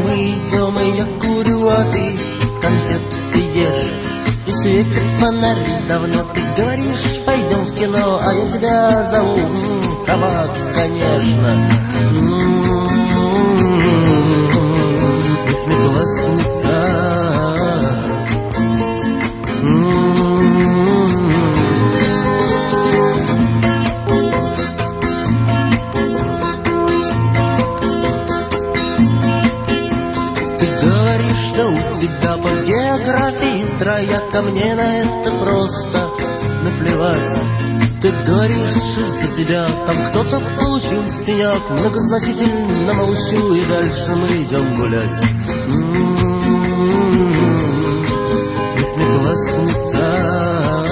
мы идем, и я курю, а ты конфеты ешь. И светит фонарь, давно ты говоришь, пойдем в кино, а я тебя зову, кабак, конечно. Восьмиклассница. Ты говоришь, что у тебя по географии трояка, мне на это просто наплевать. Ты говоришь, из-за тебя там кто-то получил синяк, многозначительно молчу, и дальше мы идем гулять. Восьмиклассница.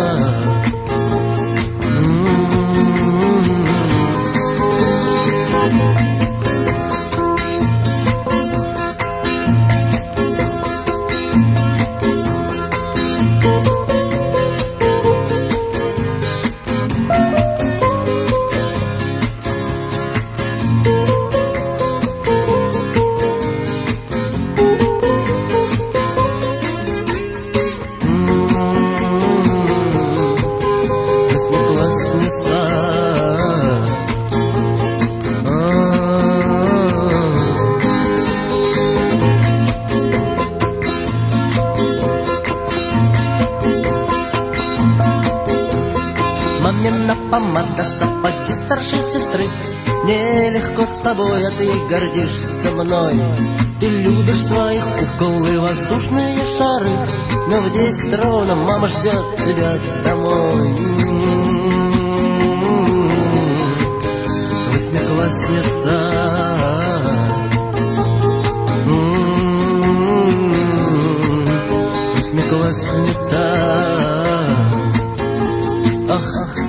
Мамина помада, сапоги старшей сестры. Нелегко с тобой, а ты гордишься мной. Ты любишь своих кукол и воздушные шары, но в 10 ровно мама ждет тебя домой. Восьмиклассница. Восьмиклассница. Ах,